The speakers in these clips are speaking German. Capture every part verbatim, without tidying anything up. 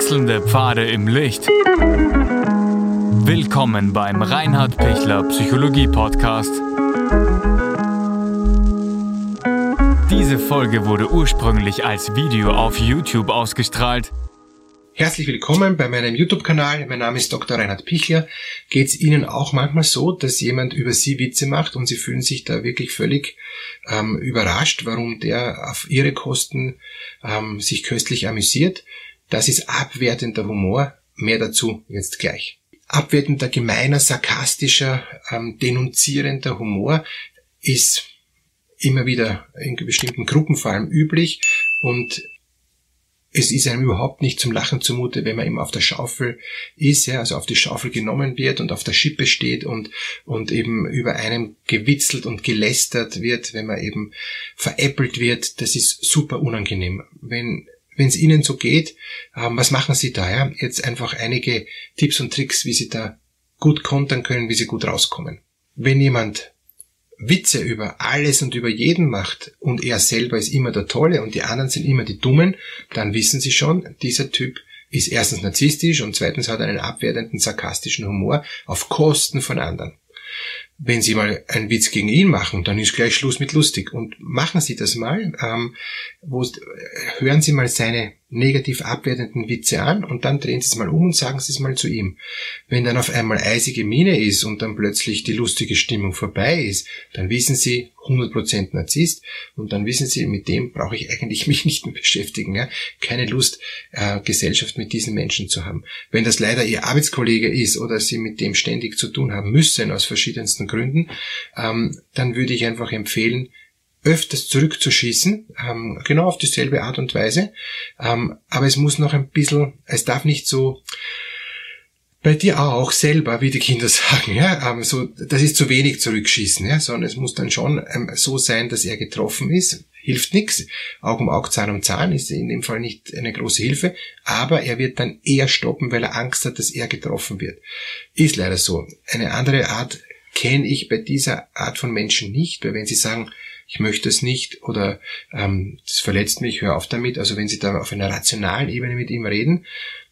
Wechselnde Pfade im Licht. Willkommen beim Reinhard Pichler Psychologie Podcast. Diese Folge wurde ursprünglich als Video auf YouTube ausgestrahlt. Herzlich willkommen bei meinem YouTube-Kanal. Mein Name ist Doktor Reinhard Pichler. Geht es Ihnen auch manchmal so, dass jemand über Sie Witze macht und Sie fühlen sich da wirklich völlig ähm, überrascht, warum der auf Ihre Kosten ähm, sich köstlich amüsiert? Das ist abwertender Humor. Mehr dazu jetzt gleich. Abwertender, gemeiner, sarkastischer, ähm, denunzierender Humor ist immer wieder in bestimmten Gruppen vor allem üblich und es ist einem überhaupt nicht zum Lachen zumute, wenn man eben auf der Schaufel ist, ja, also auf die Schaufel genommen wird und auf der Schippe steht und, und eben über einem gewitzelt und gelästert wird, wenn man eben veräppelt wird. Das ist super unangenehm. Wenn wenn es Ihnen so geht, ähm, was machen Sie da? Ja? Jetzt einfach einige Tipps und Tricks, wie Sie da gut kontern können, wie Sie gut rauskommen. Wenn jemand Witze über alles und über jeden macht und er selber ist immer der Tolle und die anderen sind immer die Dummen, dann wissen Sie schon, dieser Typ ist erstens narzisstisch und zweitens hat er einen abwertenden, sarkastischen Humor auf Kosten von anderen. Wenn Sie mal einen Witz gegen ihn machen, dann ist gleich Schluss mit lustig. Und machen Sie das mal, ähm, wo, hören Sie mal seine negativ abwertenden Witze an und dann drehen Sie es mal um und sagen Sie es mal zu ihm. Wenn dann auf einmal eisige Miene ist und dann plötzlich die lustige Stimmung vorbei ist, dann wissen Sie, hundert Prozent Narzisst und dann wissen Sie, mit dem brauche ich eigentlich mich nicht mehr beschäftigen. Ja? Keine Lust, äh, Gesellschaft mit diesen Menschen zu haben. Wenn das leider Ihr Arbeitskollege ist oder Sie mit dem ständig zu tun haben müssen, aus verschiedensten Gründen, ähm, dann würde ich einfach empfehlen, öfters zurückzuschießen, ähm, genau auf dieselbe Art und Weise, ähm, aber es muss noch ein bisschen, es darf nicht so bei dir auch selber, wie die Kinder sagen, ja, ähm, so, das ist zu wenig zurückschießen, ja, sondern es muss dann schon ähm, so sein, dass er getroffen ist. Hilft nichts. Auge um Auge, Zahn um Zahn ist in dem Fall nicht eine große Hilfe, aber er wird dann eher stoppen, weil er Angst hat, dass er getroffen wird. Ist leider so. Eine andere Art kenne ich bei dieser Art von Menschen nicht, weil wenn sie sagen, ich möchte es nicht oder ähm, das verletzt mich, hör auf damit, also wenn Sie da auf einer rationalen Ebene mit ihm reden,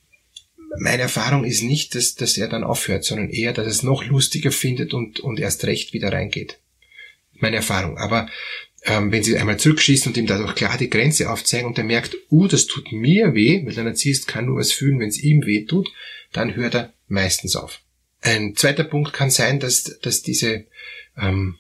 meine Erfahrung ist nicht, dass, dass er dann aufhört, sondern eher, dass er es noch lustiger findet und, und erst recht wieder reingeht. Meine Erfahrung. Aber ähm, wenn Sie einmal zurückschießen und ihm dadurch klar die Grenze aufzeigen und er merkt, uh, das tut mir weh, weil der Narzisst kann nur was fühlen, wenn es ihm weh tut, dann hört er meistens auf. Ein zweiter Punkt kann sein, dass, dass diese ähm,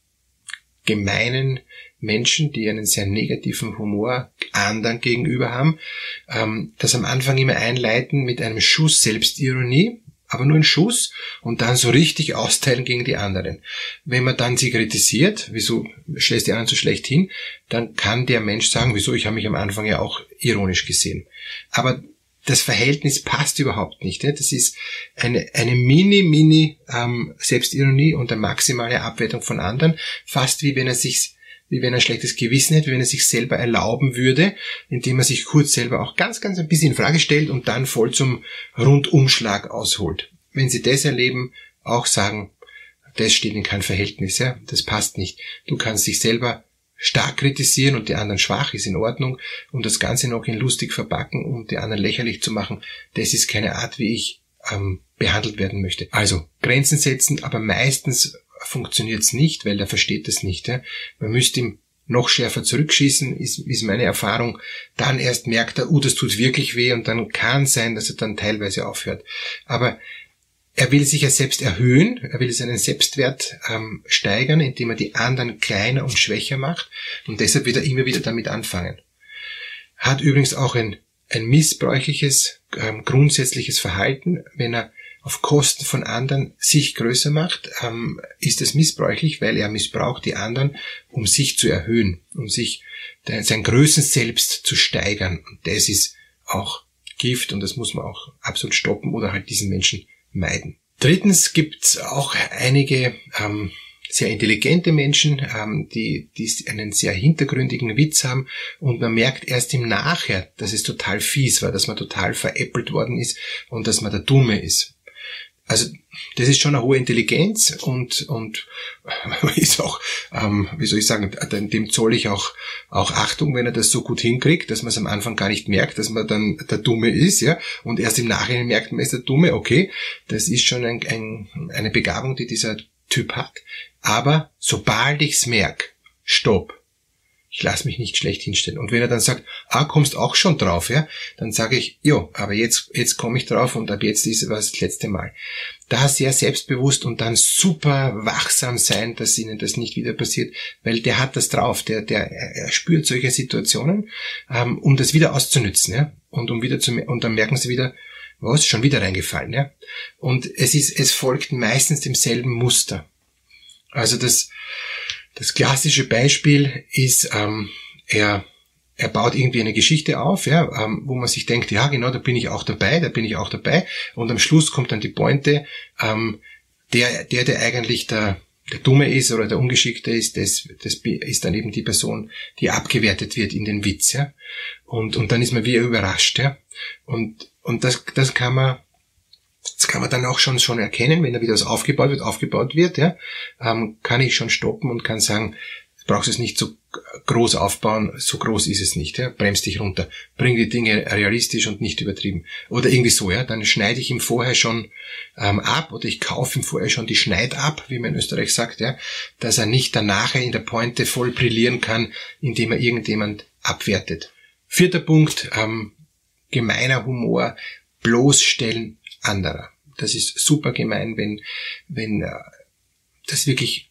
gemeinen Menschen, die einen sehr negativen Humor anderen gegenüber haben, ähm, das am Anfang immer einleiten mit einem Schuss Selbstironie, aber nur ein Schuss und dann so richtig austeilen gegen die anderen. Wenn man dann sie kritisiert, wieso stellst du die anderen so schlecht hin, dann kann der Mensch sagen, wieso, ich habe mich am Anfang ja auch ironisch gesehen. Aber das Verhältnis passt überhaupt nicht. Ja? Das ist eine, eine mini, mini ähm, Selbstironie und eine maximale Abwertung von anderen, fast wie wenn er sich, wie wenn er ein schlechtes Gewissen hätte, wie wenn er sich selber erlauben würde, indem er sich kurz selber auch ganz, ganz ein bisschen in Frage stellt und dann voll zum Rundumschlag ausholt. Wenn Sie das erleben, auch sagen, das steht in kein Verhältnis, ja? Das passt nicht. Du kannst dich selber stark kritisieren und die anderen schwach, ist in Ordnung und das Ganze noch in lustig verpacken, um die anderen lächerlich zu machen, das ist keine Art, wie ich ähm, behandelt werden möchte. Also Grenzen setzen, aber meistens funktioniert's nicht, weil er versteht das nicht. Ja? Man müsste ihm noch schärfer zurückschießen, ist, ist meine Erfahrung. Dann erst merkt er, uh, das tut wirklich weh und dann kann sein, dass er dann teilweise aufhört. Aber er will sich ja selbst erhöhen, er will seinen Selbstwert ähm, steigern, indem er die anderen kleiner und schwächer macht und deshalb wird er immer wieder damit anfangen. Hat übrigens auch ein, ein missbräuchliches, ähm, grundsätzliches Verhalten, wenn er auf Kosten von anderen sich größer macht, ähm, ist es missbräuchlich, weil er missbraucht die anderen, um sich zu erhöhen, um sich sein Größenselbst zu steigern und das ist auch Gift und das muss man auch absolut stoppen oder halt diesen Menschen meiden. Drittens gibt's auch einige ähm, sehr intelligente Menschen, ähm, die, die einen sehr hintergründigen Witz haben und man merkt erst im Nachher, dass es total fies war, dass man total veräppelt worden ist und dass man der Dumme ist. also das ist schon eine hohe Intelligenz und und ist auch, ähm, wie soll ich sagen, dem zoll ich auch auch Achtung, wenn er das so gut hinkriegt, dass man es am Anfang gar nicht merkt, dass man dann der Dumme ist, ja, und erst im Nachhinein merkt man, ist der Dumme. Okay, das ist schon ein, ein, eine Begabung, die dieser Typ hat. Aber sobald ich's merk, stopp. Ich lasse mich nicht schlecht hinstellen. Und wenn er dann sagt, ah, kommst auch schon drauf, ja, dann sage ich, jo, aber jetzt jetzt komme ich drauf und ab jetzt ist es das letzte Mal. Da sehr selbstbewusst und dann super wachsam sein, dass ihnen das nicht wieder passiert, weil der hat das drauf, der der er spürt solche Situationen, ähm, um das wieder auszunützen, ja, und um wieder zu und dann merken sie wieder, was, schon wieder reingefallen, ja. Und es ist es folgt meistens demselben Muster. Also das Das klassische Beispiel ist, ähm, er, er baut irgendwie eine Geschichte auf, ja, ähm, wo man sich denkt, ja genau, da bin ich auch dabei, da bin ich auch dabei. Und am Schluss kommt dann die Pointe, ähm, der, der, der eigentlich der, der Dumme ist oder der Ungeschickte ist, das, das ist dann eben die Person, die abgewertet wird in den Witz, ja. Und, und dann ist man wie überrascht, ja. Und, und das, das kann man, Das kann man dann auch schon schon erkennen, wenn da wieder was aufgebaut wird, aufgebaut wird, ja, ähm, kann ich schon stoppen und kann sagen, du brauchst es nicht so groß aufbauen, so groß ist es nicht, ja, bremst dich runter, bring die Dinge realistisch und nicht übertrieben. Oder irgendwie so, ja, dann schneide ich ihm vorher schon ähm, ab oder ich kaufe ihm vorher schon die Schneid ab, wie man in Österreich sagt, ja, dass er nicht danach in der Pointe voll brillieren kann, indem er irgendjemand abwertet. Vierter Punkt, ähm, gemeiner Humor, bloßstellen anderer. Das ist super gemein, wenn wenn äh, das wirklich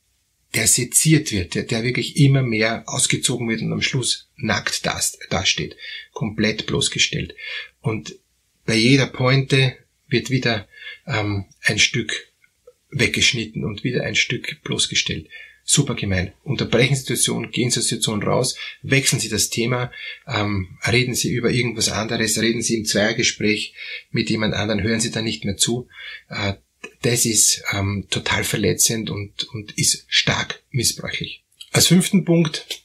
der seziert wird, der, der wirklich immer mehr ausgezogen wird und am Schluss nackt das, dasteht, komplett bloßgestellt. Und bei jeder Pointe wird wieder ähm, ein Stück weggeschnitten und wieder ein Stück bloßgestellt. Super gemein. Unterbrechen Situation, gehen zur Situation raus, wechseln Sie das Thema, ähm, reden Sie über irgendwas anderes, reden Sie im Zweiergespräch mit jemand anderem, hören Sie da nicht mehr zu. Äh, das ist ähm, total verletzend und, und ist stark missbräuchlich. Als fünften Punkt,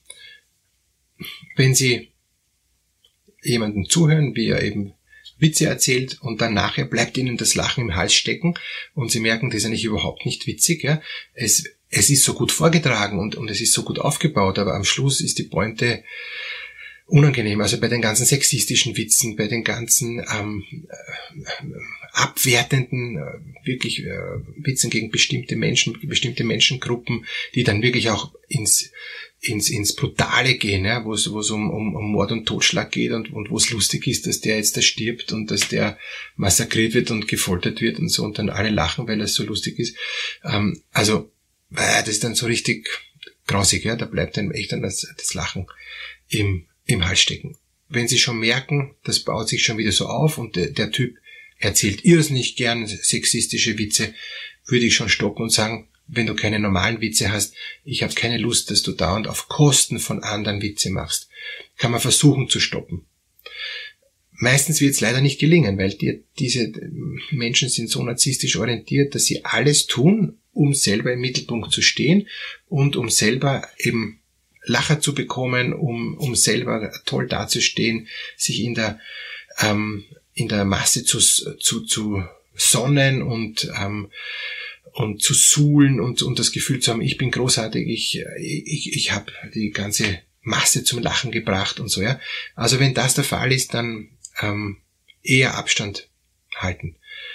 wenn Sie jemandem zuhören, wie er eben Witze erzählt und dann nachher bleibt Ihnen das Lachen im Hals stecken und Sie merken, das ist eigentlich überhaupt nicht witzig, ja, es Es ist so gut vorgetragen und, und es ist so gut aufgebaut, aber am Schluss ist die Pointe unangenehm. Also bei den ganzen sexistischen Witzen, bei den ganzen ähm, äh, abwertenden, äh, wirklich äh, Witzen gegen bestimmte Menschen, bestimmte Menschengruppen, die dann wirklich auch ins ins ins Brutale gehen, ja, wo es wo es um, um um Mord und Totschlag geht und und wo es lustig ist, dass der jetzt da stirbt und dass der massakriert wird und gefoltert wird und so und dann alle lachen, weil es so lustig ist. Ähm, also das ist dann so richtig grausig, ja, da bleibt dann echt dann das, das Lachen im, im Hals stecken. Wenn Sie schon merken, das baut sich schon wieder so auf und der, der Typ erzählt irrsinnig gern sexistische Witze, würde ich schon stoppen und sagen, wenn du keine normalen Witze hast, ich habe keine Lust, dass du dauernd auf Kosten von anderen Witze machst. Kann man versuchen zu stoppen. Meistens wird es leider nicht gelingen, weil die, diese Menschen sind so narzisstisch orientiert, dass sie alles tun, um selber im Mittelpunkt zu stehen und um selber eben Lacher zu bekommen, um um selber toll dazustehen, sich in der ähm, in der Masse zu zu zu sonnen und ähm, und zu suhlen und und das Gefühl zu haben, ich bin großartig, ich ich ich habe die ganze Masse zum Lachen gebracht und so, ja. Also wenn das der Fall ist, dann ähm, eher Abstand halten.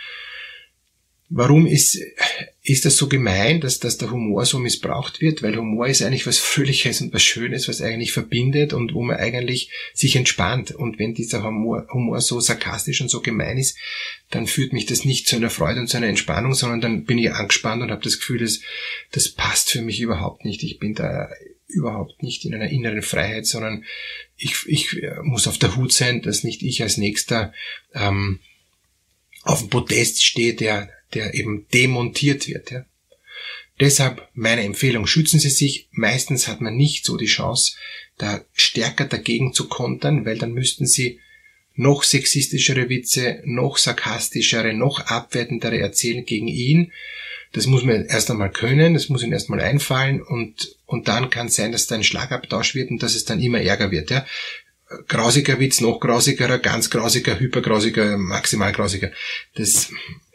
Warum ist, ist das so gemein, dass, dass der Humor so missbraucht wird? Weil Humor ist eigentlich was Fröhliches und was Schönes, was eigentlich verbindet und wo man eigentlich sich entspannt. Und wenn dieser Humor, Humor so sarkastisch und so gemein ist, dann führt mich das nicht zu einer Freude und zu einer Entspannung, sondern dann bin ich angespannt und habe das Gefühl, dass, das passt für mich überhaupt nicht. Ich bin da überhaupt nicht in einer inneren Freiheit, sondern ich, ich muss auf der Hut sein, dass nicht ich als Nächster ähm, auf dem Podest stehe, der der eben demontiert wird. Ja. Deshalb meine Empfehlung, schützen Sie sich. Meistens hat man nicht so die Chance, da stärker dagegen zu kontern, weil dann müssten Sie noch sexistischere Witze, noch sarkastischere, noch abwertendere erzählen gegen ihn. Das muss man erst einmal können, das muss Ihnen erst mal einfallen und und dann kann es sein, dass da ein Schlagabtausch wird und dass es dann immer ärger wird. Ja. Grausiger Witz, noch grausigerer, ganz grausiger, hypergrausiger, maximal grausiger. Das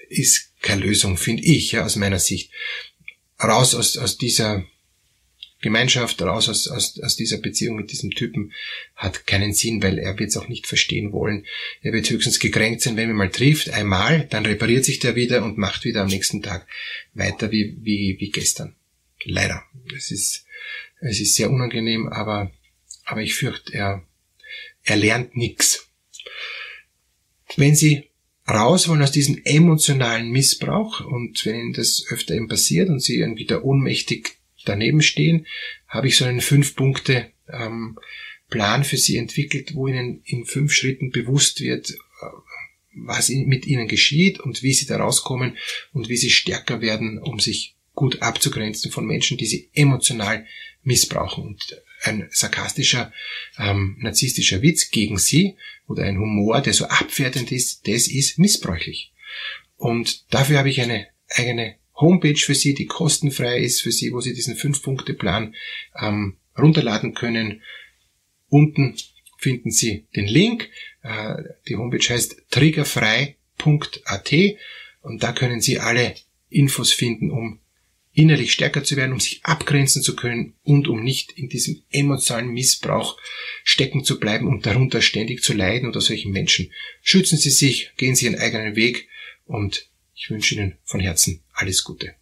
ist keine Lösung, finde ich, ja, aus meiner Sicht. Raus aus, aus dieser Gemeinschaft, raus aus, aus, aus dieser Beziehung mit diesem Typen hat keinen Sinn, weil er wird es auch nicht verstehen wollen. Er wird höchstens gekränkt sein, wenn man mal trifft, einmal, dann repariert sich der wieder und macht wieder am nächsten Tag weiter wie, wie, wie gestern. Leider. Es ist, es ist sehr unangenehm, aber, aber ich fürchte, er, er lernt nichts. Wenn Sie raus wollen aus diesem emotionalen Missbrauch und wenn Ihnen das öfter eben passiert und Sie irgendwie da ohnmächtig daneben stehen, habe ich so einen fünf Punkte ähm, Plan für Sie entwickelt, wo Ihnen in fünf Schritten bewusst wird, was mit Ihnen geschieht und wie Sie da rauskommen und wie Sie stärker werden, um sich gut abzugrenzen von Menschen, die Sie emotional missbrauchen. Und ein sarkastischer, ähm, narzisstischer Witz gegen Sie oder ein Humor, der so abwertend ist, das ist missbräuchlich. Und dafür habe ich eine eigene Homepage für Sie, die kostenfrei ist für Sie, wo Sie diesen fünf-Punkte-Plan ähm, runterladen können. Unten finden Sie den Link. Äh, die Homepage heißt triggerfrei punkt a t und da können Sie alle Infos finden, um innerlich stärker zu werden, um sich abgrenzen zu können und um nicht in diesem emotionalen Missbrauch stecken zu bleiben und darunter ständig zu leiden unter solchen Menschen. Schützen Sie sich, gehen Sie Ihren eigenen Weg und ich wünsche Ihnen von Herzen alles Gute.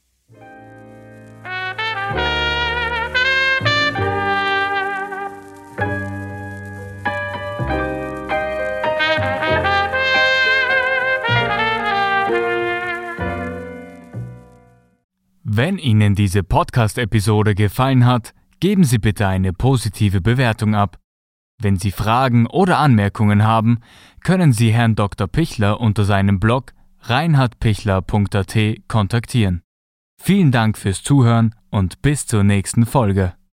Wenn Ihnen diese Podcast-Episode gefallen hat, geben Sie bitte eine positive Bewertung ab. Wenn Sie Fragen oder Anmerkungen haben, können Sie Herrn Doktor Pichler unter seinem Blog reinhard pichler punkt a t kontaktieren. Vielen Dank fürs Zuhören und bis zur nächsten Folge.